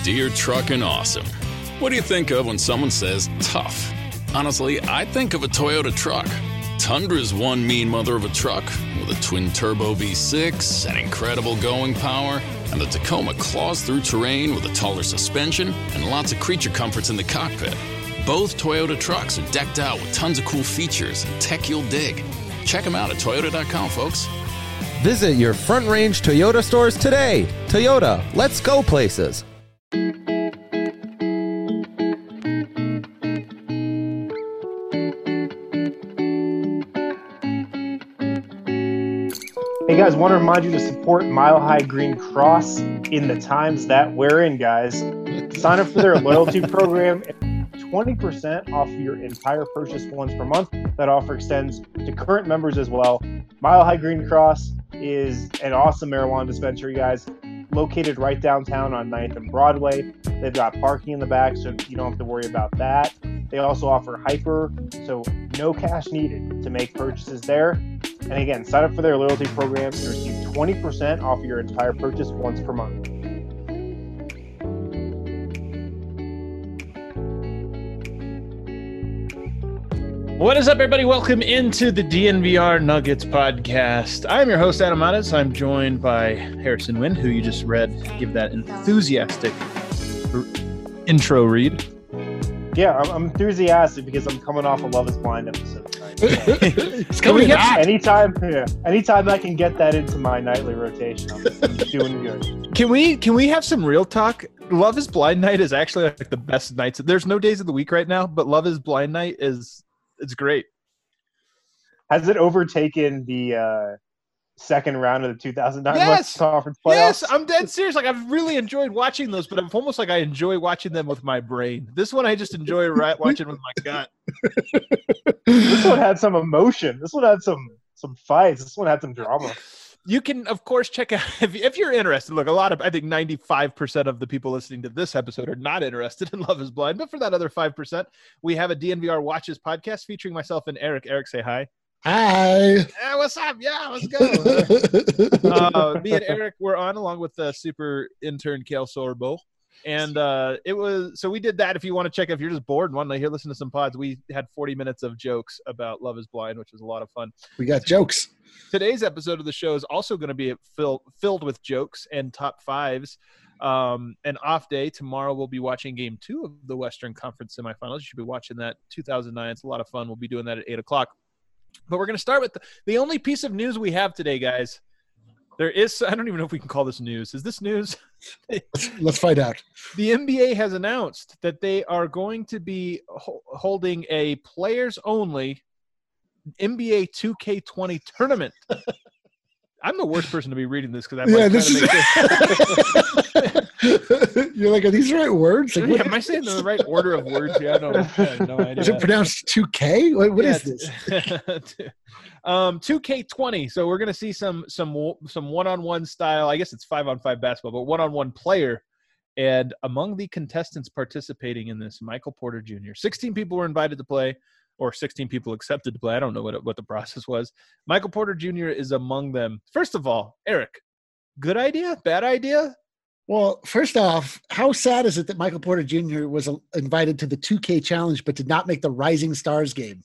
Deer Truckin' Awesome. What do you think of when someone says tough? Honestly, I think of a Toyota truck. Tundra's one mean mother of a truck with a twin-turbo V6 and incredible going power, and the Tacoma claws through terrain with a taller suspension and lots of creature comforts in the cockpit. Both Toyota trucks are decked out with tons of cool features and tech you'll dig. Check them out at Toyota.com, folks. Visit your Front Range Toyota stores today. Toyota, let's go places. Hey guys, want to remind you to support Mile High Green Cross in the times that we're in, guys. Sign up for their loyalty program. 20% off your entire purchase once per month. That offer extends to current members as well. Mile High Green Cross is an awesome marijuana dispensary, guys. Located right downtown on 9th and Broadway. They've got parking in the back, so you don't have to worry about that. They also offer Hyper, so no cash needed to make purchases there. And again, sign up for their loyalty program and receive 20% off your entire purchase once per month. What is up, everybody? Welcome into the DNVR Nuggets podcast. I'm your host, Adam Mattes. I'm joined by Harrison Wynn, who you just read. Give that enthusiastic intro read. Yeah, I'm enthusiastic because I'm coming off a Love is Blind episode tonight. So. It's coming back. Anytime I can get that into my nightly rotation, I'm doing good. Can we have some real talk? Love is Blind night is actually like the best nights. There's no days of the week right now, but Love is Blind night it's great. Has it overtaken the second round of the 2009 West Conference playoffs? Yes, I'm dead serious. Like, I've really enjoyed watching those, but I'm almost like I enjoy watching them with my brain. This one I just enjoy watching with my gut. This one had some emotion. This one had some fights. This one had some drama. You can, of course, check out if you're interested. Look, I think 95% of the people listening to this episode are not interested in Love is Blind. But for that other 5%, we have a DNVR Watches podcast featuring myself and Eric. Eric, say hi. Hi. Hey, what's up? Yeah, let's go. Me and Eric were on along with the super intern Kale Sorbo. And we did that. If you want to check, if you're just bored and want to listen to some pods, we had 40 minutes of jokes about Love is Blind, which was a lot of fun. We got jokes. Today's episode of the show is also going to be filled with jokes and top fives. An off day. Tomorrow we'll be watching game 2 of the Western Conference semifinals. You should be watching that. 2009. It's a lot of fun. We'll be doing that at 8 o'clock. But we're going to start with the only piece of news we have today, guys. There is, I don't even know if we can call this news. Is this news? Let's find out. The NBA has announced that they are going to be holding a players-only NBA 2K20 tournament. I'm the worst person to be reading this because I'm You're like, are these the right words? Like, am I saying the right order of words? Yeah, I have no idea. Is it pronounced 2K? What is this? 2K20. So we're going to see some one-on-one style. I guess it's 5-on-5 basketball, but one-on-one player. And among the contestants participating in this, Michael Porter Jr. 16 people were invited to play, or 16 people accepted to play. I don't know what the process was. Michael Porter Jr. is among them. First of all, Eric, good idea? Bad idea? Well, first off, how sad is it that Michael Porter Jr. was invited to the 2K challenge but did not make the Rising Stars game?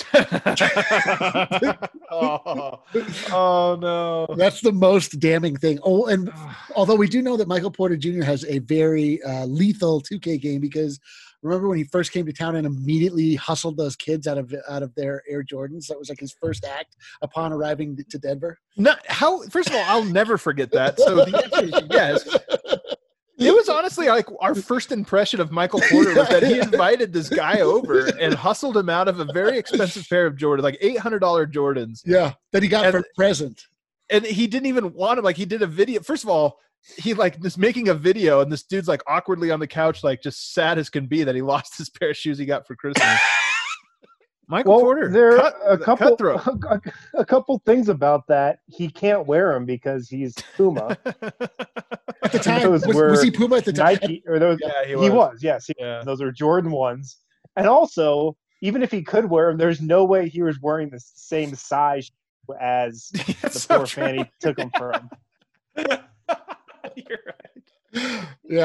Oh, no. That's the most damning thing. Oh, and although we do know that Michael Porter Jr. has a very lethal 2K game, because remember when he first came to town and immediately hustled those kids out of their Air Jordans? That was like his first act upon arriving to Denver. First of all, I'll never forget that. So the answer is yes. It was honestly like our first impression of Michael Porter was that he invited this guy over and hustled him out of a very expensive pair of Jordans, like $800 Jordans. Yeah, that he got for a present. And he didn't even want him. Like, he did a video. First of all, he like just making a video, and this dude's like awkwardly on the couch, like just sad as can be that he lost his pair of shoes he got for Christmas. Michael Porter. There are a couple things about that. He can't wear them because he's Puma. At the time, was he Puma at the time? Nike, or those, yeah, he was. Yes, those are Jordan 1s. And also, even if he could wear them, there's no way he was wearing the same size as the poor fan he took them from. You're right. Yeah.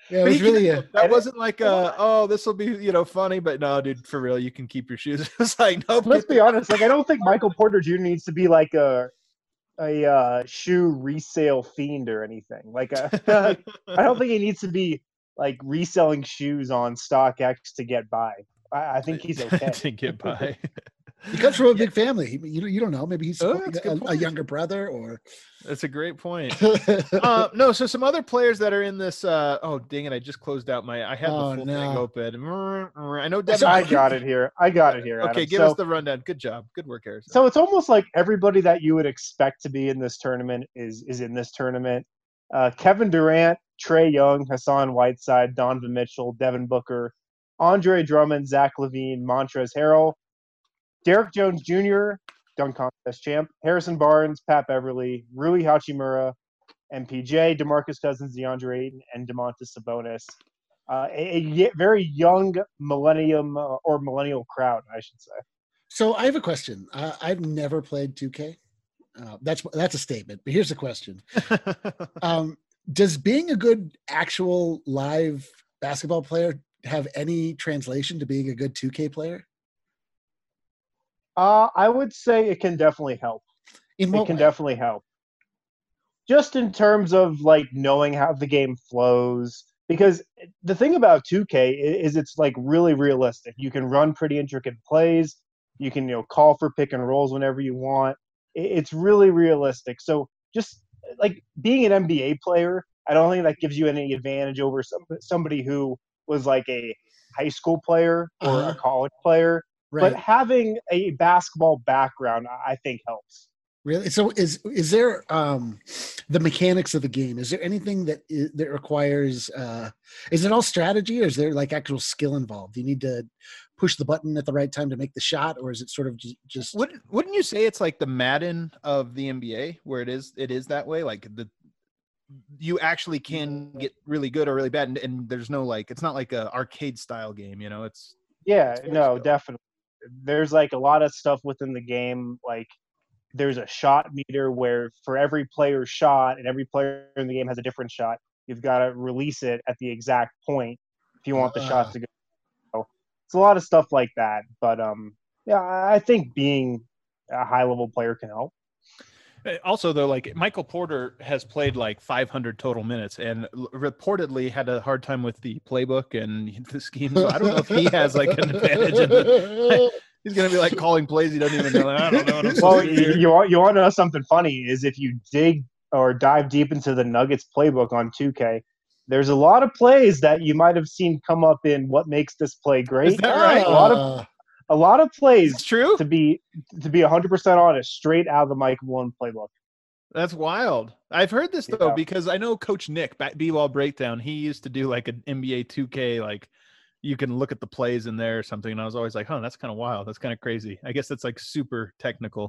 Yeah, it was really that wasn't like this will be funny, but no, dude, for real, you can keep your shoes. It's like nope. Let's be honest. Like, I don't think Michael Porter Jr. needs to be like a shoe resale fiend or anything. Like, I don't think he needs to be like reselling shoes on StockX to get by. I think he's okay to get by. He comes from a big family. You don't know. Maybe he's that's a younger brother, or that's a great point. No, so some other players that are in this. Oh, dang it! I just closed out I had the full thing open. I know. Devin, I got it here. Okay, Adam. Give us the rundown. Good job. Good work, Harrison. So it's almost like everybody that you would expect to be in this tournament is in this tournament. Kevin Durant, Trae Young, Hassan Whiteside, Donovan Mitchell, Devin Booker, Andre Drummond, Zach LaVine, Montrezl Harrell, Derek Jones Jr., dunk contest champ, Harrison Barnes, Pat Beverly, Rui Hachimura, MPJ, DeMarcus Cousins, DeAndre Ayton, and Domantas Sabonis. A very young millennial crowd, I should say. So I have a question. I've never played 2K. That's a statement, but here's the question. Does being a good actual live basketball player have any translation to being a good 2K player? I would say it can definitely help. Definitely help. Just in terms of like knowing how the game flows, because the thing about 2K is it's like really realistic. You can run pretty intricate plays. You can call for pick and rolls whenever you want. It's really realistic. So just like being an NBA player, I don't think that gives you any advantage over somebody who was like a high school player or a college player. Right. But having a basketball background, I think, helps. Really? So is there the mechanics of the game? Is there anything that requires? Is it all strategy, or is there like actual skill involved? Do you need to push the button at the right time to make the shot, or is it sort of just? Wouldn't you say it's like the Madden of the NBA, where it is that way? Like you actually can get really good or really bad, and there's no like it's not like a arcade style game, It's definitely. There's like a lot of stuff within the game. Like there's a shot meter where for every player's shot, and every player in the game has a different shot, you've got to release it at the exact point if you want the shot to go. So it's a lot of stuff like that. But I think being a high level player can help. Also, though, like Michael Porter has played like 500 total minutes and reportedly had a hard time with the playbook and the scheme. So I don't know if he has like an advantage. He's going to be like calling plays he doesn't even know. I don't know. Well, you want to know something funny is if you dig or dive deep into the Nuggets playbook on 2K, there's a lot of plays that you might have seen come up in What Makes This Play Great. Is that right? A lot of plays. It's true. To be 100% honest, straight out of the Mike Malone playbook. That's wild. I've heard this though because I know Coach Nick B-Ball Breakdown. He used to do like an NBA 2K, like you can look at the plays in there or something. And I was always like, "Huh, that's kind of wild. That's kind of crazy." I guess that's like super technical.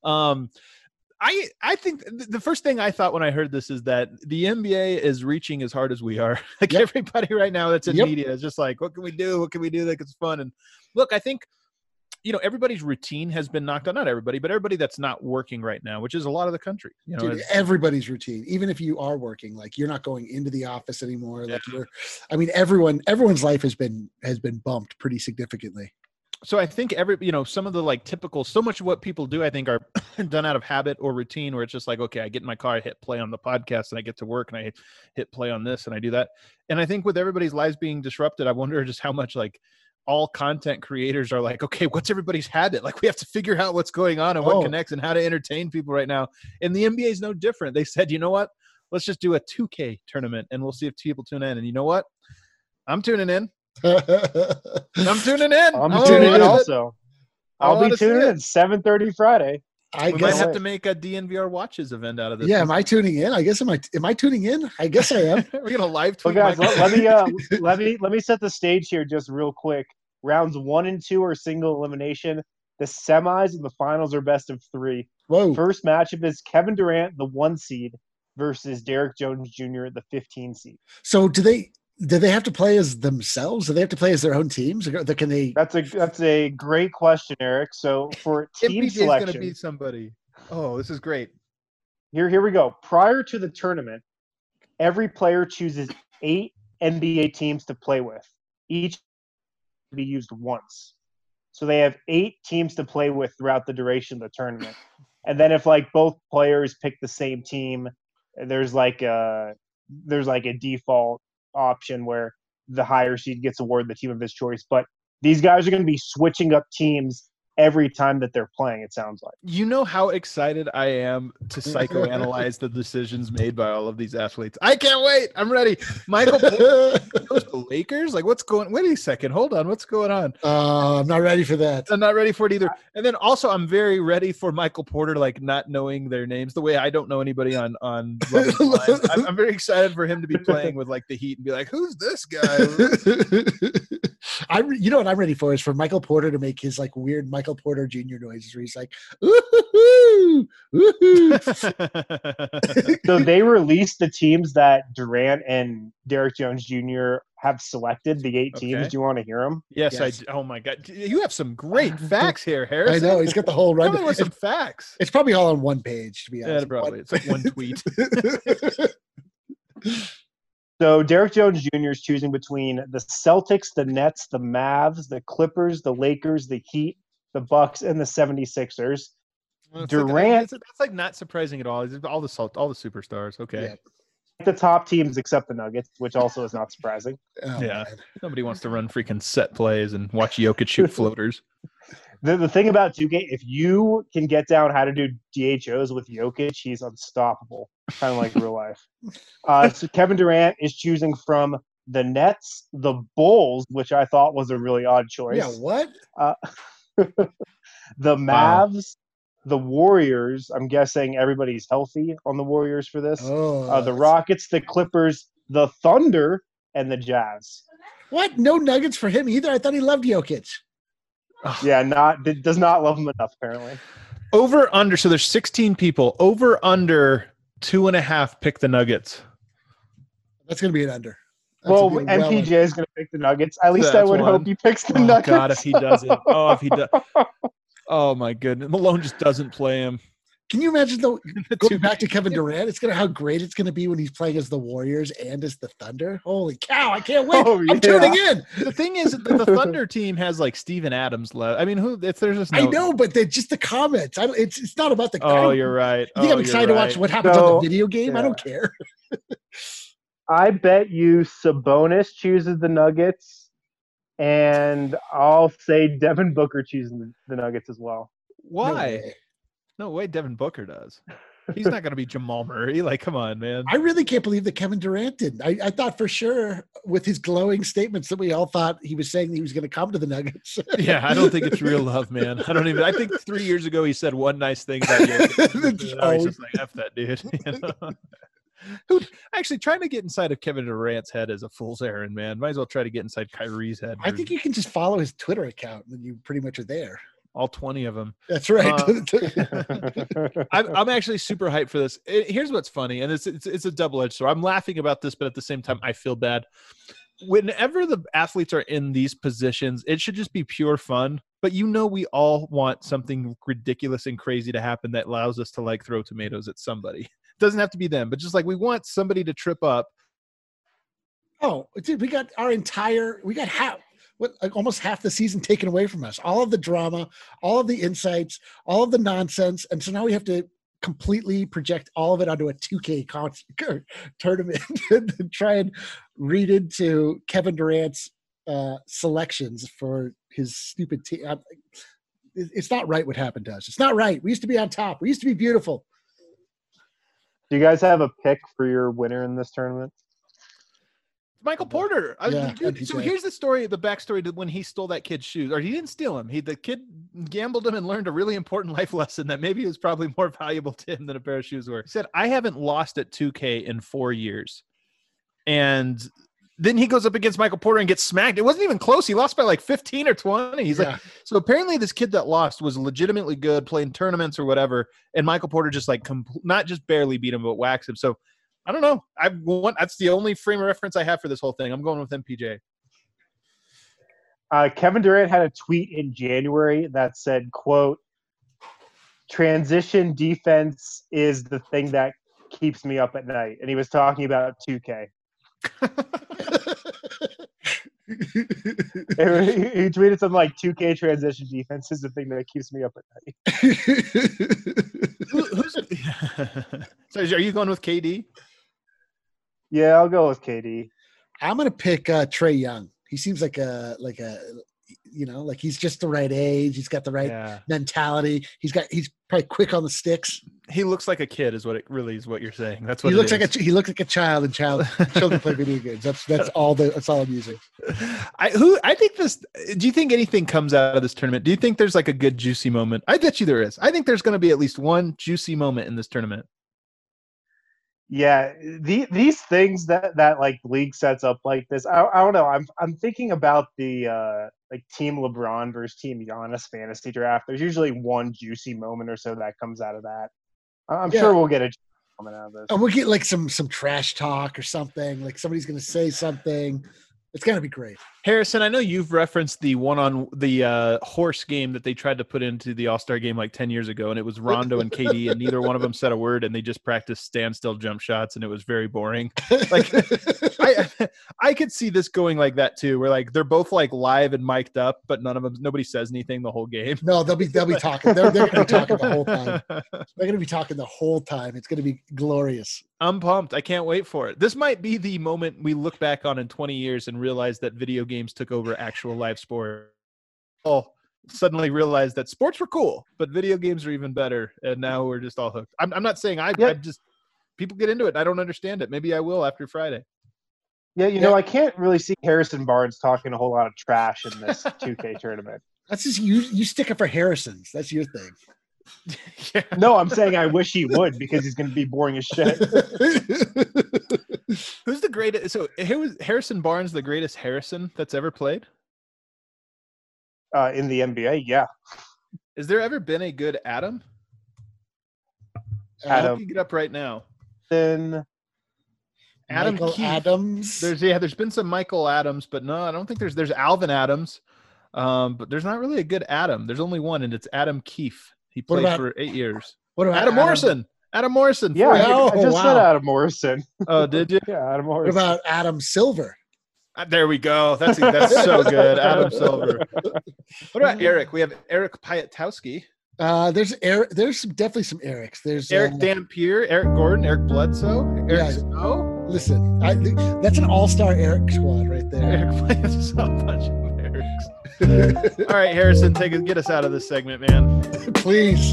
I think the first thing I thought when I heard this is that the NBA is reaching as hard as we are. Like everybody right now that's in media is just like, what can we do? What can we do? Like it's fun. And look, I think, everybody's routine has been knocked out. Not everybody, but everybody that's not working right now, which is a lot of the country. Dude, everybody's routine, even if you are working, like you're not going into the office anymore. Like everyone's life has been bumped pretty significantly. So I think some of the like typical, so much of what people do, I think are done out of habit or routine where it's just like, okay, I get in my car, I hit play on the podcast and I get to work and I hit play on this and I do that. And I think with everybody's lives being disrupted, I wonder just how much like all content creators are like, okay, what's everybody's habit? Like we have to figure out what's going on and what connects and how to entertain people right now. And the NBA is no different. They said, you know what, let's just do a 2K tournament and we'll see if people tune in. And you know what? I'm tuning in. I'm tuning in. I'm tuning in also. I'll be tuning in 7:30 Friday. We might have to make a DNVR Watches event out of this. Yeah, am I tuning in? I guess am I tuning in? I guess I am. We're gonna live tweet. Well, guys, let me set the stage here just real quick. Rounds 1 and 2 are single elimination. The semis and the finals are best of 3. Whoa. First matchup is Kevin Durant, the 1 seed, versus Derek Jones Jr., the 15 seed. So do they have to play as themselves? Do they have to play as their own teams? Or can they? That's a great question, Eric. So for team selection, going to be somebody. Oh, this is great. Here we go. Prior to the tournament, every player chooses 8 NBA teams to play with. Each be used once. So they have 8 teams to play with throughout the duration of the tournament. And then if like both players pick the same team, there's like a default option where the higher seed gets awarded the team of his choice. But these guys are going to be switching up teams every time that they're playing, it sounds like. You know how excited I am to psychoanalyze the decisions made by all of these athletes. I can't wait. I'm ready. Michael Porter goes to the Lakers? Like, wait a second. Hold on. What's going on? I'm not ready for that. I'm not ready for it either. And then also, I'm very ready for Michael Porter, like, not knowing their names the way I don't know anybody on Love is Blind. I'm very excited for him to be playing with, like, the Heat and be like, who's this guy? You know what I'm ready for is for Michael Porter to make his like weird Michael Porter Jr. noises where he's like, ooh, ooh. So they released the teams that Durant and Derek Jones Jr. have selected, the 8 teams. Okay. Do you want to hear them? Yes. Oh my God. You have some great facts here, Harrison. I know. He's got the whole Tell me run. with some facts. It's probably all on one page, to be honest. Yeah, probably. It's like one tweet. So Derek Jones Jr. is choosing between the Celtics, the Nets, the Mavs, the Clippers, the Lakers, the Heat, the Bucks, and the 76ers. Well, Durant, that's like not surprising at all. It's all the superstars. Okay. Yeah. the top teams except the Nuggets, which also is not surprising. Oh, Yeah. man. Nobody wants to run freaking set plays and watch Jokic shoot floaters. The thing about 2K, if you can get down how to do DHOs with Jokic, he's unstoppable, kind of like real life. So Kevin Durant is choosing from the Nets, the Bulls, which I thought was a really odd choice. Yeah, what? The Mavs, the Warriors. I'm guessing everybody's healthy on the Warriors for this. The Rockets, the Clippers, the Thunder, and the Jazz. What? No Nuggets for him either? I thought he loved Jokic. Yeah, does not love him enough, apparently. Over under. So there's 16 people. Over under 2.5 pick the Nuggets. That's going to be an under. That's Well, gonna be MPJ is going to pick the Nuggets. At least I That's would one. hope he picks the Oh Nuggets. God, if he doesn't. Oh, if he does. Oh my goodness. Malone just doesn't play him. Can you imagine though going back to Kevin Durant? It's how great it's gonna be when he's playing as the Warriors and as the Thunder. Holy cow! I can't wait. Oh, I'm yeah. tuning in. The thing is, the Thunder team has like Steven Adams left. I mean, if there's just no. I know, but just the comments. It's not about the. Oh, you're right. You think I'm excited to watch what happens on the video game? I yeah. don't care. I bet you Sabonis chooses the Nuggets, and I'll say Devin Booker chooses the Nuggets as well. Why? No way Devin Booker does. He's not going to be Jamal Murray. Like, come on, man. I really can't believe that Kevin Durant didn't. I thought for sure with his glowing statements that we all thought he was saying he was going to come to the Nuggets. Yeah, I don't think it's real love, man. I think 3 years ago he said one nice thing about Jokic. Now he's just like, F that dude. You know? Who actually trying to get inside of Kevin Durant's head is a fool's errand, man. Might as well try to get inside Kyrie's head. I think you can just follow his Twitter account and you pretty much are there. All 20 of them. That's right. I'm actually super hyped for this. Here's what's funny, and it's a double-edged sword. I'm laughing about this, but at the same time, I feel bad. Whenever the athletes are in these positions, it should just be pure fun. But we all want something ridiculous and crazy to happen that allows us to like throw tomatoes at somebody. It doesn't have to be them, but just like we want somebody to trip up. Oh, dude, we got almost half the season taken away from us. All of the drama, all of the insights, all of the nonsense. And so now we have to completely project all of it onto a 2K tournament and try and read into Kevin Durant's selections for his stupid team. It's not right what happened to us. It's not right. We used to be on top. We used to be beautiful. Do you guys have a pick for your winner in this tournament? Michael Porter. Yeah, So here's the story, the backstory to when he stole that kid's shoes. Or he didn't steal them. The kid gambled them and learned a really important life lesson that maybe was probably more valuable to him than a pair of shoes were. He said, I haven't lost at 2K in 4 years. And then he goes up against Michael Porter and gets smacked. It wasn't even close. He lost by like 15 or 20. He's like, so apparently this kid that lost was legitimately good, playing tournaments or whatever. And Michael Porter just like not just barely beat him, but waxed him. So I don't know. That's the only frame of reference I have for this whole thing. I'm going with MPJ. Kevin Durant had a tweet in January that said, quote, transition defense is the thing that keeps me up at night. And he was talking about 2K. He tweeted something like 2K transition defense is the thing that keeps me up at night. So are you going with KD? Yeah, I'll go with KD. I'm gonna pick Trae Young. He seems like a like he's just the right age. He's got the right mentality. He's probably quick on the sticks. He looks like a kid, is what you're saying. That's what he looks like a child, and children play video games. That's all I'm using. I think this. Do you think anything comes out of this tournament? Do you think there's like a good juicy moment? I bet you there is. I think there's going to be at least one juicy moment in this tournament. Yeah, these things that like league sets up like this. I don't know. I'm thinking about the like Team LeBron versus Team Giannis fantasy draft. There's usually one juicy moment or so that comes out of that. I'm sure we'll get a moment out of this. And we'll get like some trash talk or something. Like somebody's going to say something. It's going to be great. Harrison, I know you've referenced the horse game that they tried to put into the All-Star game like 10 years ago, and it was Rondo and KD, and neither one of them said a word, and they just practiced standstill jump shots, and it was very boring. Like, I could see this going like that too, where like they're both like live and mic'd up, but nobody says anything the whole game. No, they'll be talking. They're going to be talking the whole time. They're going to be talking the whole time. It's going to be glorious. I'm pumped. I can't wait for it. This might be the moment we look back on in 20 years and realize that video games took over actual live sport. Suddenly realized that sports were cool, but video games are even better, and now we're just all hooked. I'm not saying I'm just people get into it. I don't understand it. Maybe I will after Friday. Yeah, you know, I can't really see Harrison Barnes talking a whole lot of trash in this 2K tournament. That's just you stick it for Harrison's. That's your thing. Yeah. No, I'm saying I wish he would because he's going to be boring as shit. Who's the greatest? So was Harrison Barnes the greatest Harrison that's ever played? In the NBA, yeah. Has there ever been a good Adam? Adam. You get up right now. Then Adam Michael Keith. Adams. There's been some Michael Adams, but no, I don't think there's Alvin Adams. But there's not really a good Adam. There's only one, and it's Adam Keefe. He played for 8 years. What about Adam Morrison? Adam Morrison. Yeah, I just said Adam Morrison. Oh, did you? Yeah, Adam Morrison. What about Adam Silver? There we go. That's so good. Adam Silver. What about Eric? We have Eric Piatowski. There's definitely some Erics. There's Eric Dampier, Eric Gordon, Eric Bledsoe, Eric Snow. Listen, that's an all-star Eric squad right there. Eric plays a bunch of Erics. All right, Harrison, get us out of this segment, man. Please.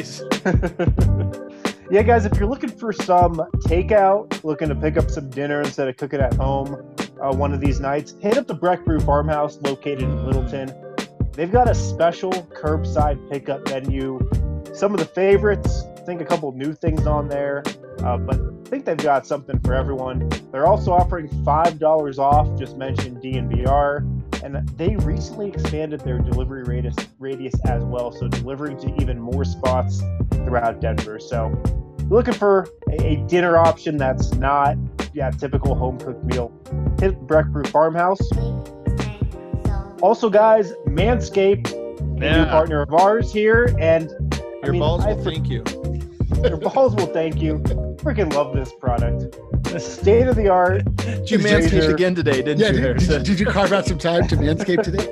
Yeah, guys, if you're looking for some takeout, looking to pick up some dinner instead of cooking at home one of these nights, hit up the Breck Brew Farmhouse located in Littleton. They've got a special curbside pickup menu. Some of the favorites, I think a couple new things on there, but I think they've got something for everyone. They're also offering $5 off, just mention DNVR, and they recently expanded their delivery radius as well, so delivering to even more spots throughout Denver. So looking for a dinner option that's not typical home-cooked meal, hit Breck Brew Farmhouse. Also, guys, Manscaped, a new partner of ours here, and your balls will thank you. Your balls will thank you. Freaking love this product. State of the art. You manscaped again today, didn't you, Harrison? Did you carve out some time to manscape today?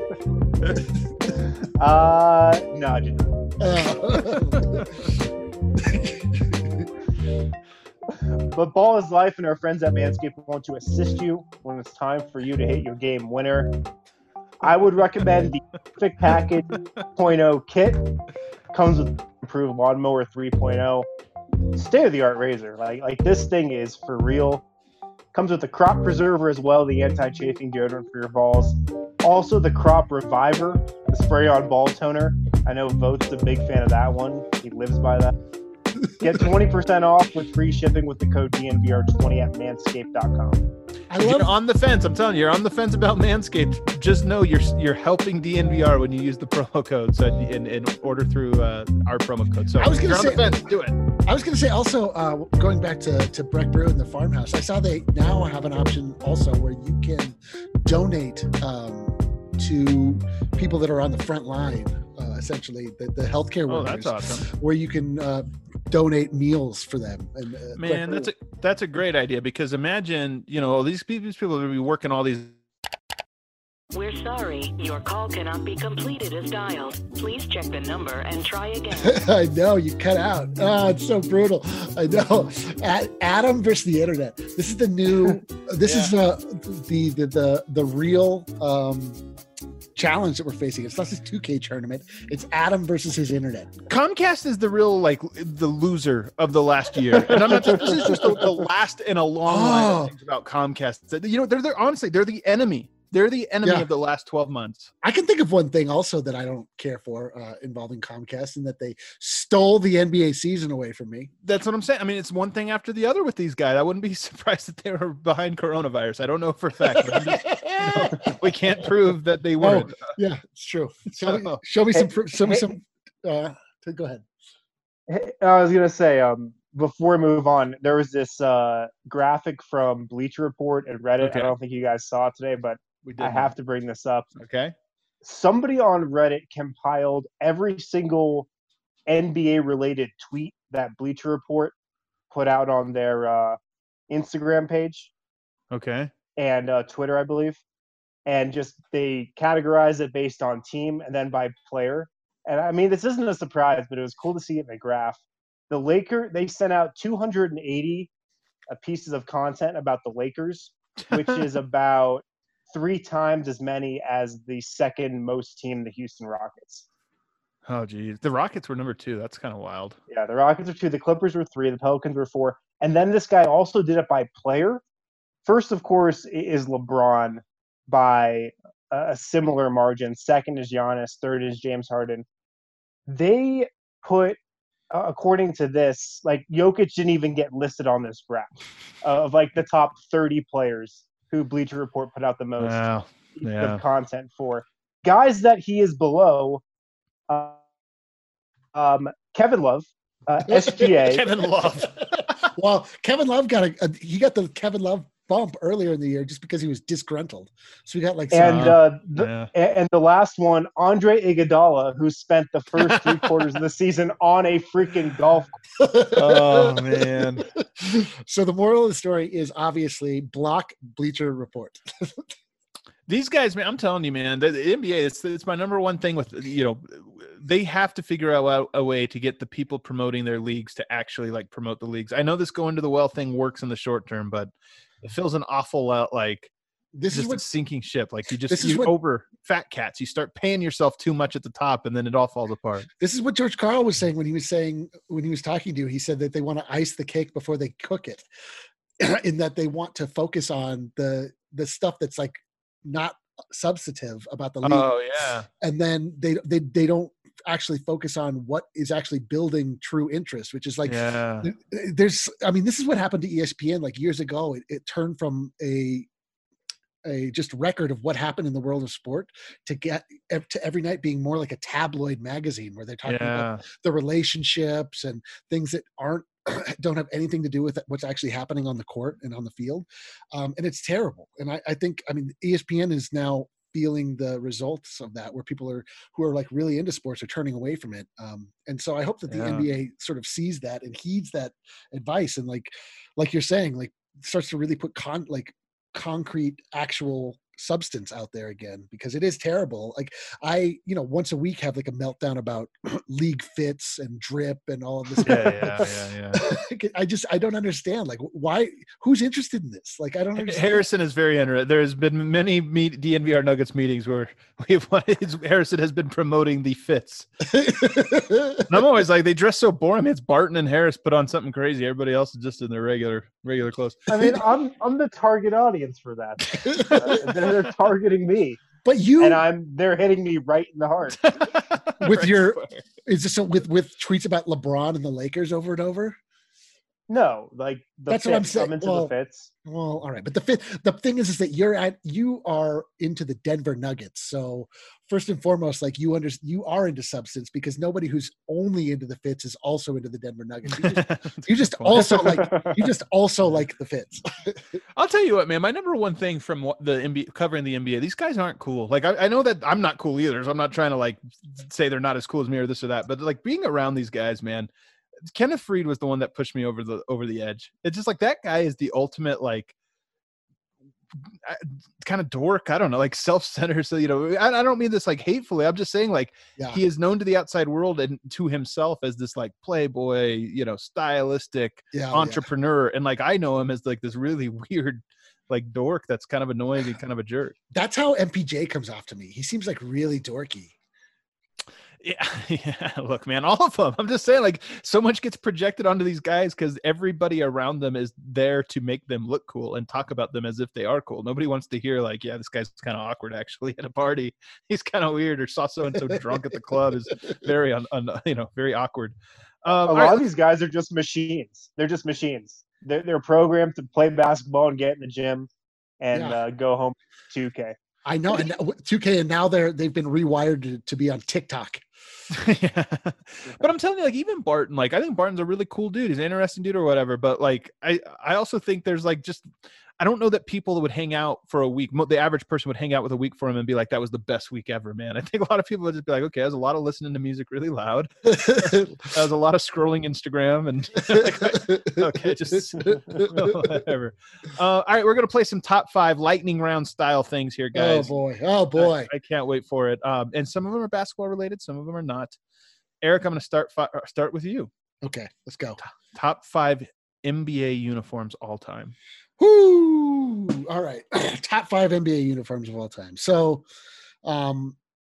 No, I didn't. But ball is life, and our friends at Manscaped want to assist you when it's time for you to hit your game winner. I would recommend the Perfect Package 2.0 kit. Comes with improved lawnmower 3.0. State-of-the-art razor. Like this thing is for real. Comes with the crop preserver as well, the anti-chafing deodorant for your balls. Also the crop reviver, the spray-on ball toner. I know Vote's a big fan of that one. He lives by that. Get 20% off with free shipping with the code DNVR20 at manscaped.com. You're on the fence. I'm telling you, you're on the fence about Manscaped. Just know you're helping DNVR when you use the promo code. So in order through our promo code. So if you're on the fence, do it. I was going to say also, going back to Breck Brew and the farmhouse, I saw they now have an option also where you can donate to people that are on the front line, essentially the healthcare workers. Oh, that's awesome. Where you can donate meals for them. And, man, that's a great idea, because imagine, these people will be working all these We're sorry, your call cannot be completed as dialed. Please check the number and try again. I know, you cut out. Oh, it's so brutal. I know. Adam versus the internet. This is the new, this is the real challenge that we're facing. It's not this 2K tournament. It's Adam versus his internet. Comcast is the real, like, the loser of the last year. And I'm not just, this is just the last in a long line of things about Comcast. You know, they're honestly, they're the enemy. They're the enemy of the last 12 months. I can think of one thing also that I don't care for involving Comcast, and that they stole the NBA season away from me. That's what I'm saying. I mean, it's one thing after the other with these guys. I wouldn't be surprised that they were behind coronavirus. I don't know for a fact. But we can't prove that they weren't. Oh, yeah, it's true. Show me some. Go ahead. I was gonna say, before we move on, there was this graphic from Bleacher Report and Reddit. Okay. I don't think you guys saw it today, but I have to bring this up. Okay. Somebody on Reddit compiled every single NBA-related tweet that Bleacher Report put out on their Instagram page. Okay. And Twitter, I believe. And just they categorize it based on team and then by player. And I mean, this isn't a surprise, but it was cool to see it in the graph. The Lakers, they sent out 280 pieces of content about the Lakers, which is about 3 times as many as the second most team, the Houston Rockets. Oh, geez. The Rockets were number 2. That's kind of wild. Yeah, the Rockets were 2. The Clippers were 3. The Pelicans were 4. And then this guy also did it by player. First, of course, is LeBron by a similar margin. Second is Giannis. Third is James Harden. They put, according to this, like Jokic didn't even get listed on this graph of like the top 30 players who Bleacher Report put out the most of content for. Guys that he is below, Kevin Love, SGA. Kevin Love. Well, Kevin Love got the Kevin Love bump earlier in the year just because he was disgruntled. So we got like and the last one, Andre Iguodala, who spent the first 3 quarters of the season on a freaking golf course. Oh man. So the moral of the story is obviously block Bleacher Report. These guys, man, I'm telling you, man, the NBA, it's my number one thing with, you know, they have to figure out a way to get the people promoting their leagues to actually like promote the leagues. I know this going to the well thing works in the short term, but it feels an awful lot like this is a sinking ship. Like over fat cats. You start paying yourself too much at the top and then it all falls apart. This is what George Karl was saying when he was talking to you. He said that they want to ice the cake before they cook it, in that they want to focus on the stuff that's like not substantive about the league. Oh yeah. And then they don't actually focus on what is actually building true interest, which is like this is what happened to ESPN like years ago. It turned from a just record of what happened in the world of sport to every night being more like a tabloid magazine where they're talking about the relationships and things that don't have anything to do with what's actually happening on the court and on the field. And it's terrible. And I think ESPN is now feeling the results of that, where people who are like really into sports are turning away from it. And so I hope that the NBA sort of sees that and heeds that advice. And like you're saying, like starts to really put concrete actual substance out there again, because it is terrible. Like I, once a week have like a meltdown about league fits and drip and all of this. I don't understand. Like why, who's interested in this? Like, I don't understand. Harrison is very interested. There's been many DNVR Nuggets meetings where Harrison has been promoting the fits. And I'm always like, they dress so boring. It's Barton and Harris put on something crazy. Everybody else is just in their regular clothes. I mean, I'm the target audience for that. They're targeting me, but they're hitting me right in the heart with with tweets about LeBron and the Lakers over and over. No, like that's what I'm saying. I'm into the fits. Well, all right, but the thing is that you are into the Denver Nuggets. So first and foremost, like you are into substance, because nobody who's only into the fits is also into the Denver Nuggets. You just also like the fits. I'll tell you what, man. My number one thing from the NBA, covering the NBA, these guys aren't cool. Like I know that I'm not cool either, so I'm not trying to like say they're not as cool as me or this or that. But like being around these guys, man. Kenneth Faried was the one that pushed me over the edge. It's just like that guy is the ultimate like kind of dork. I don't know, like self-centered. So, I don't mean this like hatefully. I'm just saying like he is known to the outside world and to himself as this like playboy, stylistic entrepreneur. And like, I know him as like this really weird, like dork that's kind of annoying and kind of a jerk. That's how MPJ comes off to me. He seems like really dorky. Yeah. Look, man, all of them. I'm just saying, like, so much gets projected onto these guys because everybody around them is there to make them look cool and talk about them as if they are cool. Nobody wants to hear like, yeah, this guy's kind of awkward actually at a party. He's kind of weird, or saw so and so drunk at the club. Is very very awkward. A lot of these guys are just machines. They're just machines. They're programmed to play basketball and get in the gym and go home 2K. I know, and 2K, and now they've been rewired to be on TikTok. Yeah. But I'm telling you, like, even Barton, like, I think Barton's a really cool dude. He's an interesting dude or whatever. But like, I also think there's like I don't know that people would hang out for a week. The average person would hang out with a week for him and be like, that was the best week ever, man. I think a lot of people would just be like, okay, there's a lot of listening to music really loud. There's a lot of scrolling Instagram and okay, just whatever. All right, we're going to play some top 5 lightning round style things here, guys. Oh boy. I can't wait for it. And some of them are basketball related. Some of them are not. Eric, I'm going to start with you. Okay, let's go. Top 5 NBA uniforms all time. Whoo! All right. Top 5 NBA uniforms of all time. So, the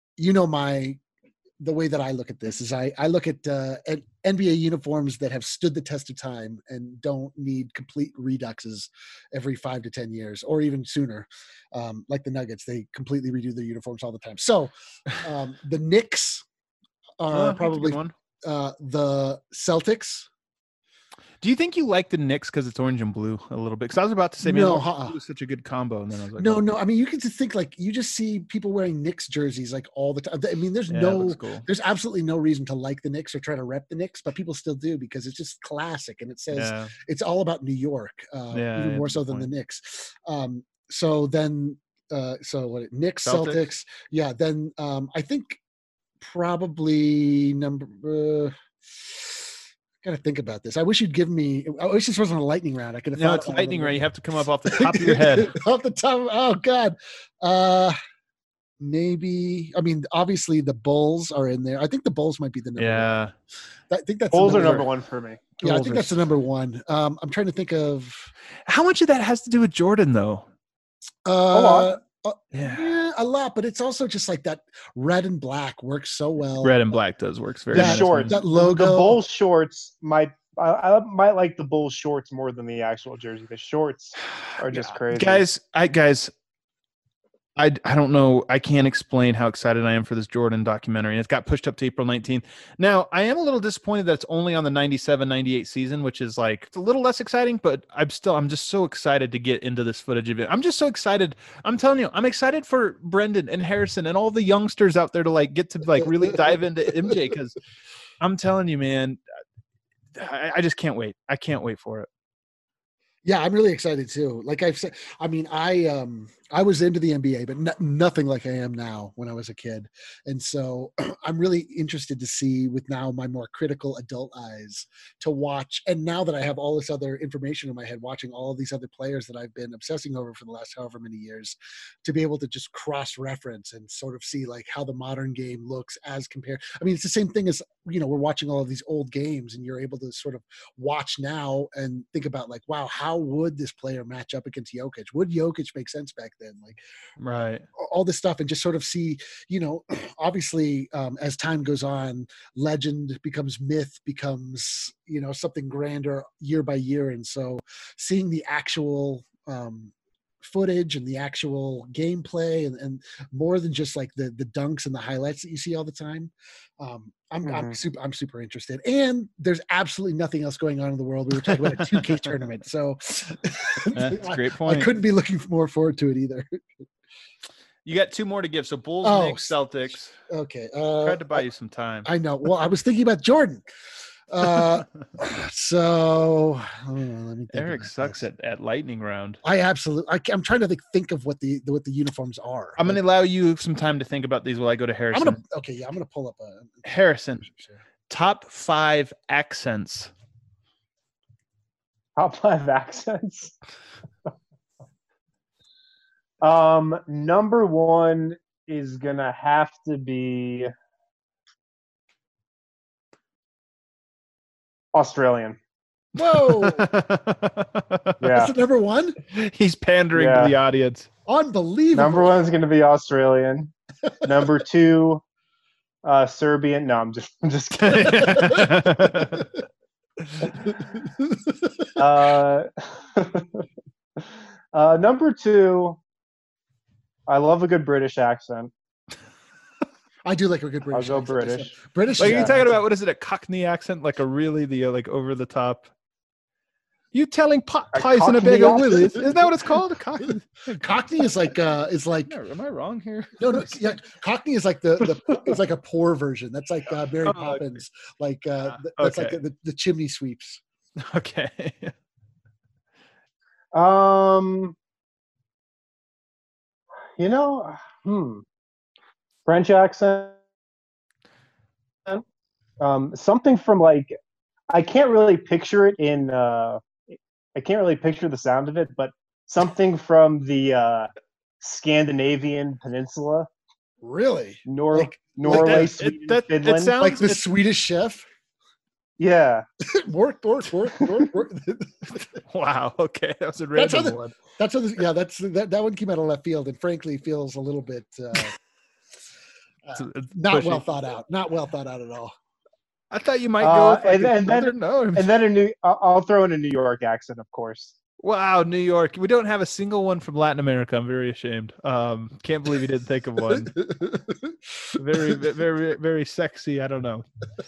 way that I look at this is I look at NBA uniforms that have stood the test of time and don't need complete reduxes every 5 to 10 years or even sooner. Like the Nuggets, they completely redo their uniforms all the time. So, the Knicks are probably the Celtics. Do you think you like the Knicks because it's orange and blue a little bit? Because I was about to say, man, orange and blue is such a good combo, and then I was like, no. I mean, you can just think like you just see people wearing Knicks jerseys like all the time. I mean, there's there's absolutely no reason to like the Knicks or try to rep the Knicks, but people still do because it's just classic, and it says it's all about New York, even more so than the Knicks. So Knicks, Celtics, Then I think probably gotta think about this. I wish you'd given me. I wish this wasn't a lightning round. I could have. No, it's lightning round. You have to come up off the top of your head. Off the top. Oh God. Maybe. I mean, obviously the Bulls are in there. I think the Bulls might be the number. Yeah. One. I think that's Bulls are number 1 for me. Yeah, I think that's the number 1. I'm trying to think of how much of that has to do with Jordan, though. A lot. Yeah, a lot, but it's also just like that red and black works so well. Red and black works very the nice. Shorts, that logo. The Bulls shorts I might like the Bulls shorts more than the actual jersey. The shorts are just crazy. Guys, I don't know. I can't explain how excited I am for this Jordan documentary. It's got pushed up to April 19th. Now, I am a little disappointed that it's only on the 97-98 season, which is like it's a little less exciting, but I'm just so excited to get into this footage of it. I'm just so excited. I'm telling you, I'm excited for Brendan and Harrison and all the youngsters out there to like get to like really dive into MJ because I'm telling you, man, I just can't wait. I can't wait for it. Yeah, I'm really excited too. Like I've said, I mean, I was into the NBA, but nothing like I am now when I was a kid. And so I'm really interested to see with now my more critical adult eyes to watch. And now that I have all this other information in my head, watching all of these other players that I've been obsessing over for the last however many years, to be able to just cross-reference and sort of see like how the modern game looks as compared. I mean, it's the same thing as, we're watching all of these old games and you're able to sort of watch now and think about like, wow, how would this player match up against Jokic? Would Jokic make sense back then? Like, right. All this stuff and just sort of see, obviously as time goes on, legend becomes myth, becomes, something grander year by year. And so seeing the actual footage and the actual gameplay and more than just like the dunks and the highlights that you see all the time. I'm super interested. And there's absolutely nothing else going on in the world. We were talking about a 2K tournament. So that's a great point. I couldn't be looking more forward to it either. You got 2 more to give. So Bulls, Knicks, Celtics. Okay. Tried to buy you some time. I know. Well, I was thinking about Jordan. So let me think. Eric sucks at lightning round. I'm trying to think of what the uniforms are. I'm going to allow you some time to think about these while I go to Harrison. I'm going to pull up Harrison. Top 5 accents. Top 5 accents. Number one is gonna have to be Australian. Whoa, Yeah. that's the number one. He's pandering to Yeah. the audience. Unbelievable. Number one is gonna be Australian. Number two, Serbian. No, I'm just kidding. Number two, I love a good British accent. I do like a good I'll British. go accent. British. British. Like Yeah. you're talking about, what is it, a Cockney accent, like a really like over the top. You telling pot A pies in a Cockney bag of accent? willies? Isn't that what it's called? A Cockney. Cockney is like Am I wrong here? no, yeah. Cockney is like the it's like a poor version. That's like Mary Oh, Poppins. Like that's okay. like the chimney sweeps. Okay. You know, French accent. Something from like, I can't really picture it in. I can't really picture the sound of it, but something from the Scandinavian peninsula, Really? Norway, that- Sweden, it Finland. sounds- Like the it's- Swedish chef? Yeah, Work. Wow. Okay, that was a That's how random one. That's how this, yeah. That one came out of left field, and frankly, feels a little bit It's not pushy. well thought out. Not well thought out at all. I thought you might go with like and then- Southern- no. and then I'll throw in a New York accent, of course. Wow, New York. We don't have a single one from Latin America. I'm very ashamed. Can't believe you didn't think of one. Very, very, very sexy. I don't know.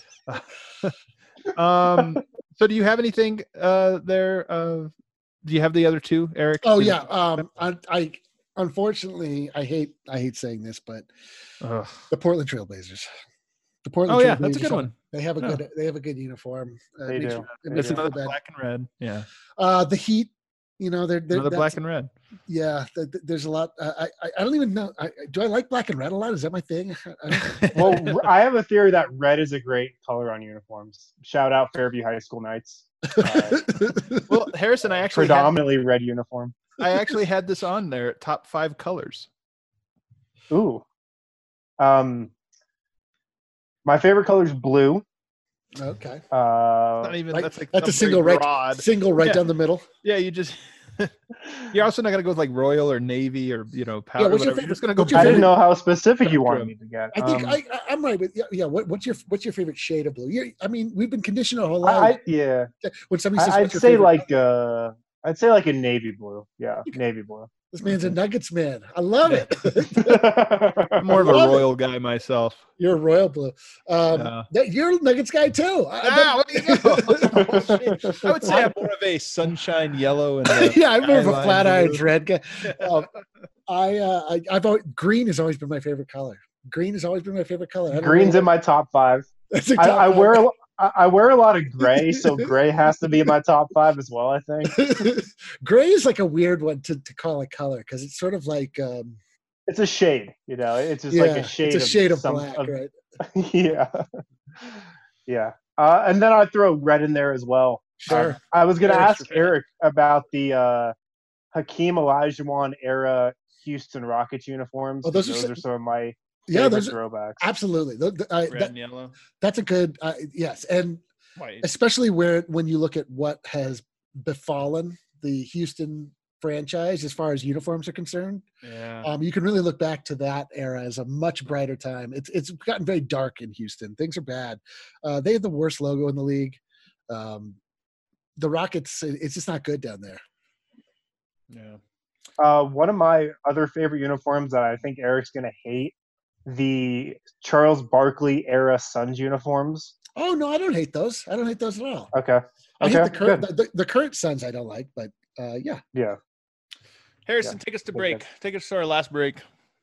So do you have anything there? Do you have the other two, Eric? Oh Did- yeah. I unfortunately I hate saying this, but Ugh. the Portland Trailblazers. The Portland Oh yeah, that's a Trailblazers good one. They have a Yeah. good uniform. They makes do. you- They it makes It's you feel another bad. black and red. Yeah, The Heat, they're another that's- black and red. Yeah, there's a lot. I don't even know. Do I like black and red a lot? Is that my thing? I don't, Well, I have a theory that red is a great color on uniforms. Shout out Fairview High School Knights. Well, Harrison, I actually Predominantly red uniform. had this on there. Top 5 colors. Ooh. My favorite color is blue. okay. Not even Like, that's like that's a something single right, broad. single right Yeah. down the middle. Yeah, you just. You're also not gonna go with like royal or navy or powder. what's your whatever. You're just gonna go. what's your I didn't favorite- know how specific you Spectrum. wanted me to get. I think I'm right with yeah. What's your favorite shade of blue? I mean, we've been conditioned our whole life. yeah. When somebody says, I'd "What's your say favorite-" I'd say like a navy blue. Yeah, navy blue. This man's a Nuggets man. I love it. I'm more of a Love it. royal guy myself. You're a royal blue. Yeah. You're a Nuggets guy too. What do you know? I would say I'm more of a sunshine yellow and Yeah, I'm more of a skyline flat blue. irons red guy. Green has always been my favorite color. Green has always been my favorite color. I don't Green's know. in my top 5. That's a I top wear a lot of gray, so gray has to be in my top 5 as well. I think five. Gray is like a weird one to call a color because it's sort of like it's a shade. It's just like a shade. It's a shade of some- black, right? Yeah, yeah. And then I throw red in there as well. Sure. I was gonna Eric's ask red. Eric about the Hakeem Olajuwon era Houston Rockets uniforms. Oh, those those are are some of my Yeah, favorite those are, throwbacks. absolutely. Red and yellow. That's a good yes, and White. especially when you look at what has befallen the Houston franchise as far as uniforms are concerned. Yeah. You can really look back to that era as a much brighter time. It's gotten very dark in Houston. Things are bad. They have the worst logo in the league. The Rockets, it's just not good down there. Yeah. One of my other favorite uniforms that I think Eric's gonna hate, the Charles Barkley era Suns uniforms. Oh no, I don't hate those. I don't hate those at all. Okay. I hate Okay, the current good. the current Suns. I don't like, but yeah. Yeah. Harrison, take us to break. Okay. Take us to our last break.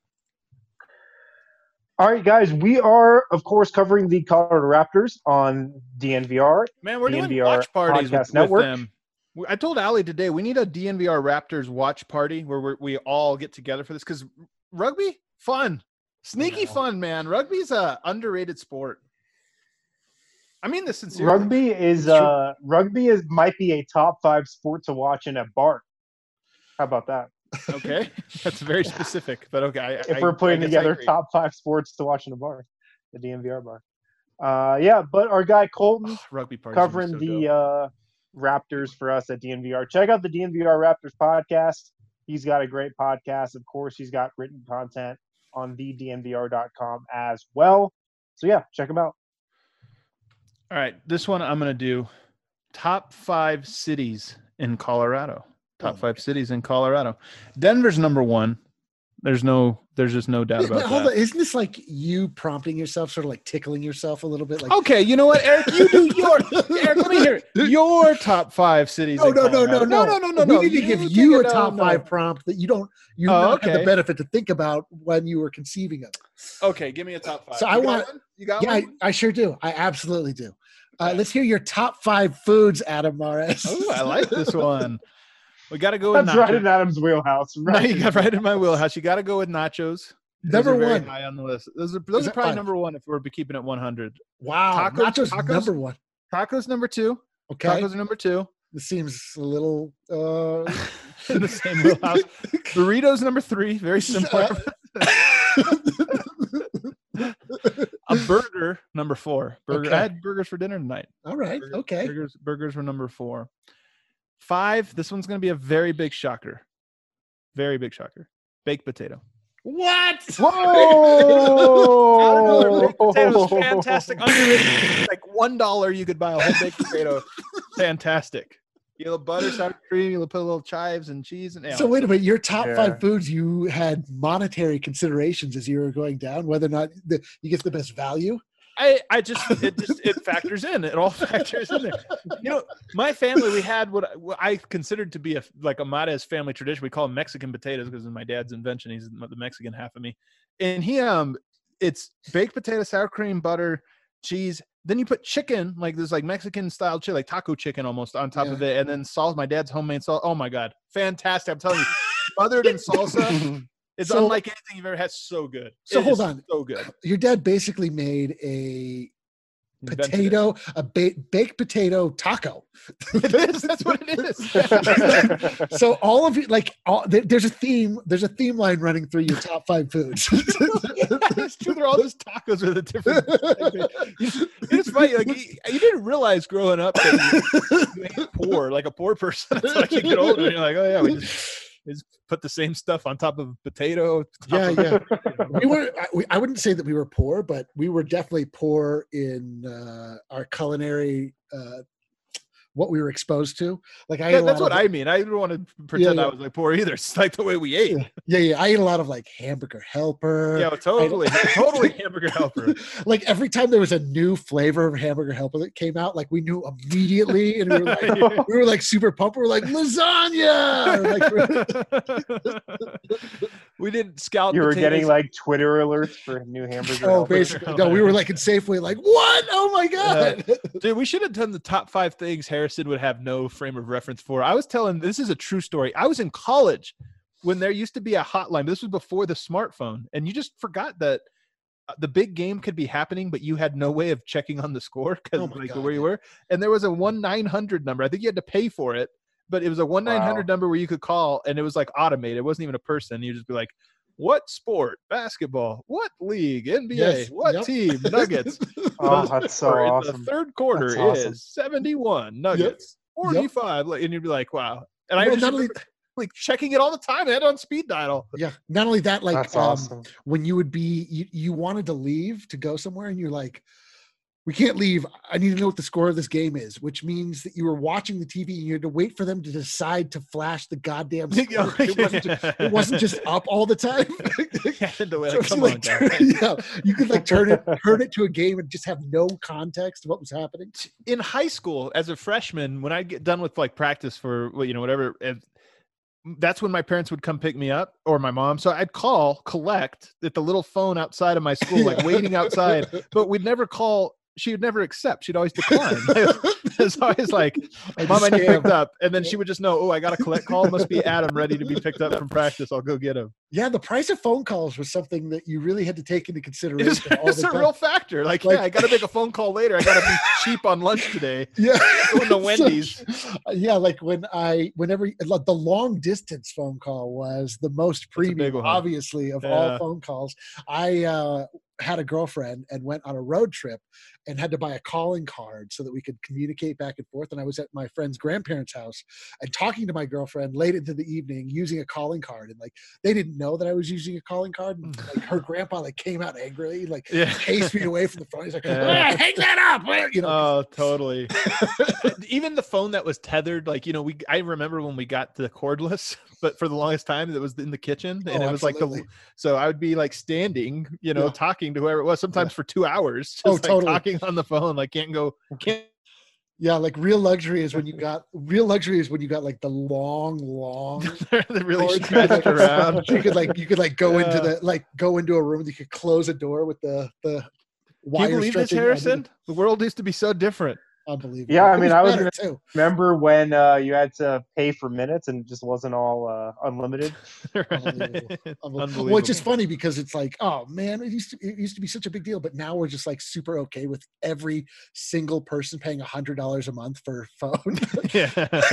All right, guys. We are, of course, covering the Colorado Raptors on DNVR. Man, we're doing DNVR watch parties Podcast with Network. them. I told Ali today we need a DNVR Raptors watch party where we all get together for this because rugby fun, sneaky fun, man. Rugby's a underrated sport. I mean this sincerely. Rugby is might be a top 5 sport to watch in a bar. How about that? Okay, that's very specific, but okay. If we're putting I guess I together agree. top 5 sports to watch in a bar, the DNVR bar. Yeah, but our guy Colton Rugby parties covering so the dope. Raptors for us at DNVR. Check out the DNVR Raptors podcast. He's got a great podcast. Of course, he's got written content on thednvr.com as well. So yeah, check him out. All right, this one I'm gonna do top 5 cities in Colorado. Top 5 cities in Colorado. Denver's number 1. There's just no doubt about Hold that. on, isn't this like you prompting yourself, sort of like tickling yourself a little bit? Like, Okay, you know what, Eric? You do your Eric. Let me hear it. Your top 5 cities. no. in Colorado. No. We need to give you a top 5 prompt that you not had okay. the benefit to think about when you were conceiving of it. Okay, give me a top 5. So You I got want- one? You got Yeah, one? I sure do. I absolutely do. Okay. Let's hear your top 5 foods, Adam Mares. Oh, I like this one. We got to go with That's nachos. right in Adam's wheelhouse. No, you got right in my wheelhouse. You got to go with nachos. Those Number are very 1. high on the list. Those are that probably five? number 1 if we're keeping it 100. Wow, nachos number 1. Tacos number 2. Okay, Tacos are number 2. this seems a little. In the same wheelhouse. Burritos number 3. Very similar. A burger number 4. Burger. Okay. I had burgers for dinner tonight. All right. Okay. Burgers were number 4. 5. This one's going to be a very big shocker. Very big shocker. Baked potato. What? Whoa! Baked potato's fantastic. Underrated. Like $1, you could buy a whole baked potato. Fantastic. You know, butter, sour cream. You put a little chives and cheese and. So wait a minute. Your top Yeah. 5 foods, you had monetary considerations as you were going down, whether or not you get the best value. It factors in. It all factors in there. You know, my family, we had what I considered to be a Mares family tradition. We call them Mexican potatoes because of my dad's invention. He's the Mexican half of me, and it's baked potato, sour cream, butter, cheese. Then you put chicken, like this, like Mexican style chicken, like taco chicken almost on top of it, and then salt. My dad's homemade salt. Oh my god, fantastic! I'm telling you, smothered in salsa. It's So- unlike anything you've ever had. So good. So It hold is on. so good. Your dad basically made a Invented potato, baked potato taco. it. It is. That's what it is. So all of you, there's a theme line running through your top 5 foods. It's true. They're all just tacos with a different. It's funny. Like you didn't realize growing up that you ate poor, like a poor person. Until like you get older, and you're like, oh yeah, we just put the same stuff on top of potato. Yeah. I wouldn't say that we were poor, but we were definitely poor in our culinary, what we were exposed to. Like That's what I mean. I don't want to pretend I was like poor either. It's like the way we ate. Yeah. I ate a lot of like Hamburger Helper. Yeah, totally Hamburger Helper. Like every time there was a new flavor of Hamburger Helper that came out, like we knew immediately, and we were like super pumped. We were like lasagna. We didn't scout. You were potatoes. getting like Twitter alerts for new hamburger. Oh, Helper. basically, no. We were like in Safeway, like what? Oh my god! Dude, we should have done the top 5 things Harrison would have no frame of reference for. I was telling, this is a true story. I was in college when there used to be a hotline. This was before the smartphone, and you just forgot that the big game could be happening, but you had no way of checking on the score because where you were. And there was a 1-900 number. I think you had to pay for it, but it was a 1-900 number where you could call, and it was like automated. It wasn't even a person. You just be like, what sport? Basketball. What league? NBA. Yes. What Yep. team? Nuggets. Oh, that's so Score in awesome. The third quarter That's awesome. is 71 Nuggets, 45, and you'd be like, wow. And I Well, just not only- remember, like checking it all the time. I had it on speed dial. Yeah. Not only that, like That's awesome. when you would be, you wanted to leave to go somewhere, and you're like, we can't leave. I need to know what the score of this game is, which means that you were watching the TV and you had to wait for them to decide to flash the goddamn score. It wasn't just up all the time. You could like turn it to a game and just have no context of what was happening. In high school, as a freshman, when I get done with like practice for whatever, that's when my parents would come pick me up, or my mom. So I'd collect at the little phone outside of my school, like waiting outside. But we'd never call she would never accept. She'd always decline. It's always like, I Mom, I just need scam. picked up. And then she would just know, oh, I got a collect call. Must be Adam ready to be picked up from practice. I'll go get him. Yeah, the price of phone calls was something that you really had to take into consideration. all It's the a time. real factor. Like, Like- yeah, I got to make a phone call later. I got to be cheap on lunch today. Yeah, Going to Wendy's. Yeah, like whenever the long distance phone call was the most a big premium, one. obviously, of Yeah. all phone calls. I had a girlfriend and went on a road trip and had to buy a calling card so that we could communicate back and forth. And I was at my friend's grandparents' house and talking to my girlfriend late into the evening using a calling card. And like they didn't know that I was using a calling card. And like her grandpa like came out angrily, like Yeah. chased me away from the phone. He's like, Yeah. "Ah, hang that up!" You know, Oh, totally. Even the phone that was tethered, like, I remember when we got the cordless, but for the longest time it was in the kitchen, and Oh, it was like absolutely. so I would be like standing, Yeah. talking to whoever it was, sometimes for 2 hours, just Oh, like totally. talking on the phone, like can't Yeah, like real luxury is when you got like the long they're really cords stretched that around. you could go into Yeah. go into a room that you could close a door with the Can wire you believe this, stretching Harrison? The world used to be so different. Unbelievable. Yeah, I It mean, I was better, gonna- too. Remember when you had to pay for minutes and it just wasn't all unlimited? Unbelievable. Which is funny because it's like, oh man, it used to be such a big deal, but now we're just like super okay with every single person paying $100 a month for phone. Yeah.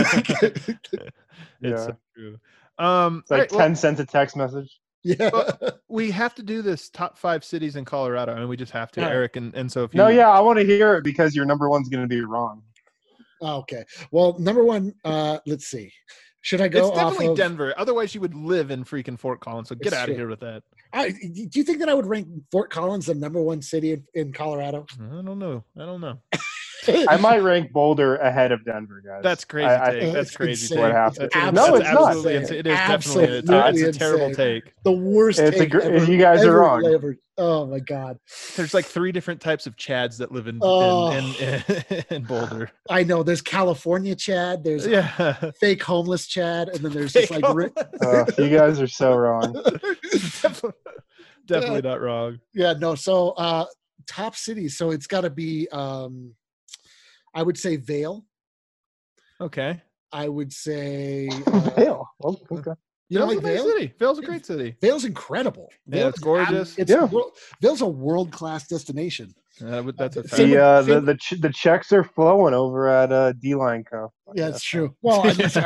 It's Yeah. so true. It's All like right, well, 10 cents a text message. Yeah. we have to do this top 5 cities in Colorado. I mean, we just have to, All right. Eric. And so if you, No, yeah, I want to hear it because your number one's going to be wrong. Okay. Well, number one, let's see. Should I it's go off definitely of Denver. Otherwise, you would live in freaking Fort Collins. So get It's out of true. here with that. Do you think that I would rank Fort Collins the number one city in Colorado? I don't know. I might rank Boulder ahead of Denver, guys. That's crazy I take. think That's It's crazy. insane. what Take. happened. That's, No, that's it's not. absolutely insane. It is definitely. Absolutely It's a terrible insane. take. The worst It's a take gr- ever. you guys are ever wrong. Ever. Oh my god! There's like 3 different types of Chads that live in Oh. in Boulder. I know. There's California Chad. There's Yeah. fake homeless Chad, and then there's just like You guys are so wrong. Definitely not wrong. yeah, no. So top cities. So it's got to be. I would say Vail. Okay. I would say. Vail. Oh, okay. You know, Vail's like a nice Vail. city. Vail's a great city. Vail's incredible. Yeah, Vail it's is gorgeous. Yeah. Vail's a world-class destination. That's a Same fact. with- The checks are flowing over at D-Line Co. Yeah, it's true. Well,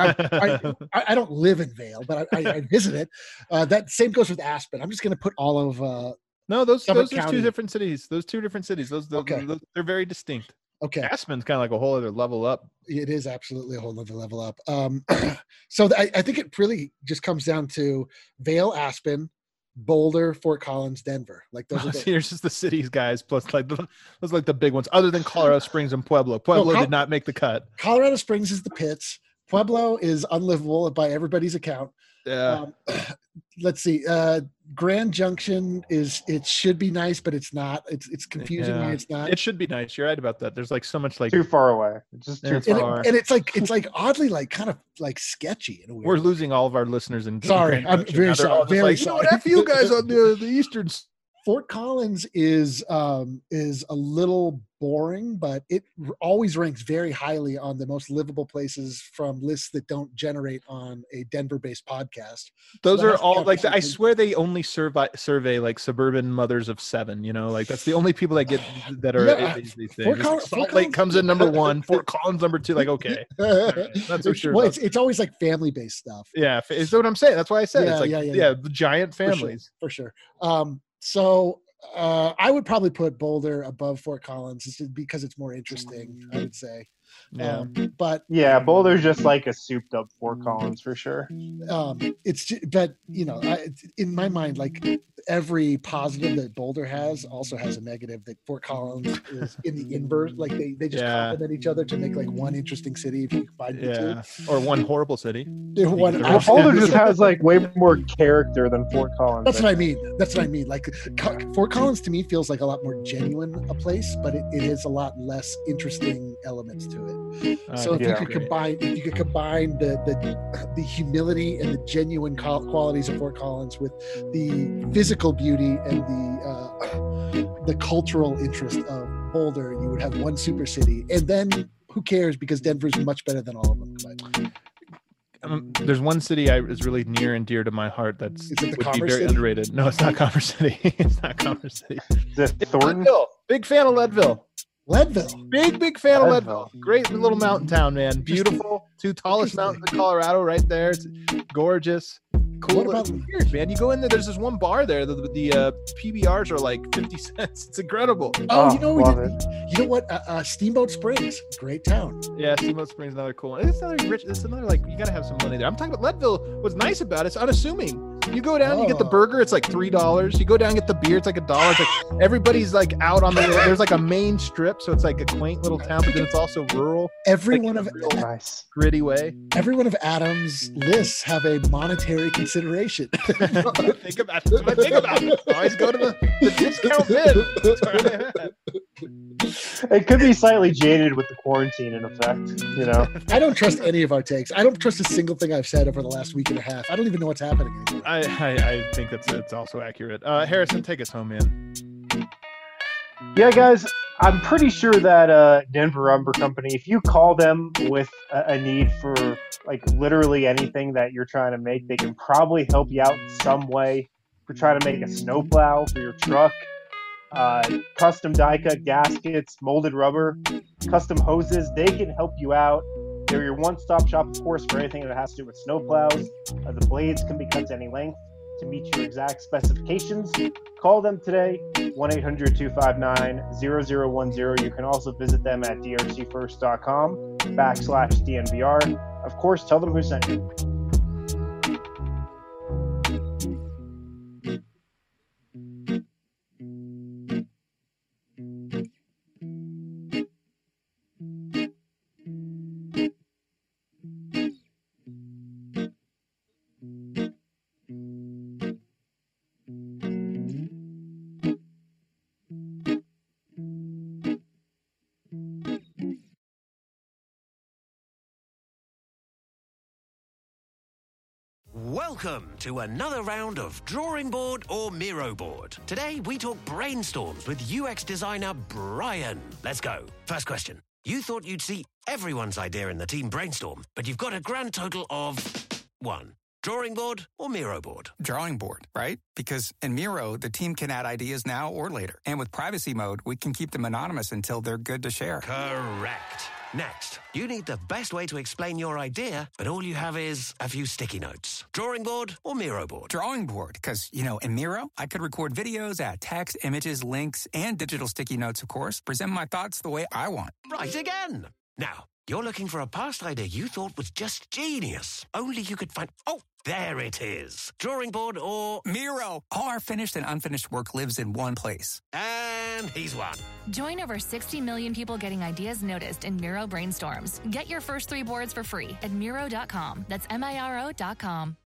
I don't live in Vail, but I visit it. That same goes with Aspen. I'm just going to put all of. No, those Summit are County. two different cities. Those 2 different cities. Okay. They're very distinct. Okay, Aspen's kind of like a whole other level up. it is absolutely a whole other level up. So I think it really just comes down to Vail, Aspen, Boulder, Fort Collins, Denver. Like those are the, Here's just the cities, guys. Plus, like those like the big ones, other than Colorado Springs and Pueblo. Pueblo did not make the cut. Colorado Springs is the pits. Pueblo is unlivable by everybody's account. Yeah. Let's see. Grand Junction it should be nice, but it's not. It's confusing why Yeah. it's not. It should be nice. You're right about that. There's like so much like Too far away. It's just too It's and, far. and it's like oddly like kind of like sketchy in a weird we're way. losing all of our listeners in Sorry, Grand I'm Junction. very Now they're all sorry, just very like, you know what, sorry. F you guys on the eastern. Fort Collins is a little boring, but it always ranks very highly on the most livable places from lists that don't generate on a Denver-based podcast. Those So are that's all kind of like I something. swear they only survey like suburban mothers of 7. Like that's the only people that get that are Yeah, these things. Fort It's like Fort Salt Lake Collins- comes in number 1. Fort Collins number 2. Like okay, not so sure. Well, about it's always like family-based stuff. yeah, is what I'm saying. That's why I said it's like Yeah. the giant For sure, families. for sure. So I would probably put Boulder above Fort Collins just because it's more interesting, I would say. Yeah. But Yeah, Boulder's just like a souped up Fort Collins for sure. but in my mind, like every positive that Boulder has also has a negative that Fort Collins is in the inverse. Like they just Yeah. complement each other to make like one interesting city if you combine the Yeah, or one horrible city. two. One Well, Well, absolute- Boulder just has like way more character than Fort Collins. That's what I mean. That's what I mean. Like Fort Collins to me feels like a lot more genuine a place, but it is a lot less interesting elements to it. So if yeah. you could combine the humility and the genuine qualities of Fort Collins with the physical beauty and the cultural interest of Boulder, you would have one super city, and then who cares, because Denver's much better than all of them combined. There's one city is really near and dear to my heart that's Is it the would be Commerce very City? underrated. No, it's not Commerce City. It's not Commerce City. The Thornton. Leadville. Big fan of Leadville. Leadville. Big fan of Leadville. Leadville. Great little mountain town, man. Beautiful. Two tallest mountains in Colorado right there. It's gorgeous. Cool. What about- It's weird, man. You go in there, there's this one bar there. The PBRs are like 50 cents. It's incredible. Oh, love it. you know what? Steamboat Springs, great town. Yeah, Steamboat Springs is another cool one. It's another rich. It's another, like, you gotta have some money there. I'm talking about Leadville. What's nice about it, it's unassuming. You go down, you get the burger, it's like $3. You go down, get the beer, it's like $1. It's like everybody's like out on there's like a main strip, so it's like a quaint little town, but then it's also rural, Every like one in of a real Nice. gritty way. every one of Adam's lists have a monetary consideration. That's what I think about it. I always go to the discount bin. That's where I'm at. It could be slightly jaded with the quarantine in effect, you know. I don't trust any of our takes. I don't trust a single thing I've said over the last week and a half. I don't even know what's happening anymore. I think it's also accurate. Harrison, take us home, man. Yeah, guys, I'm pretty sure that Denver Lumber Company, if you call them with a need for like literally anything that you're trying to make, they can probably help you out in some way. If you're trying to make a snowplow for your truck, custom die cut gaskets, molded rubber, custom hoses, they can help you out. They're your one-stop shop, of course, for anything that has to do with snowplows. The blades can be cut to any length to meet your exact specifications. Call them today, 1-800-259-0010. You can also visit them at drcfirst.com/DNVR. Of course, tell them who sent you. Welcome to another round of Drawing Board or Miro Board. Today we talk brainstorms with UX designer Brian. Let's go. First question. You thought you'd see everyone's idea in the team brainstorm, but you've got a grand total of 1. Drawing board or Miro board? Drawing board, right? Because in Miro, the team can add ideas now or later. And with privacy mode, we can keep them anonymous until they're good to share. Correct. Next, you need the best way to explain your idea, but all you have is a few sticky notes. Drawing board or Miro board? Drawing board, because, in Miro, I could record videos, add text, images, links, and digital sticky notes, of course, present my thoughts the way I want. Right again. Now, you're looking for a past idea you thought was just genius. Only you could find... Oh, there it is. Drawing board or... Miro! All our finished and unfinished work lives in one place. And he's won. Join over 60 million people getting ideas noticed in Miro brainstorms. Get your first 3 boards for free at Miro.com. That's Miro.com.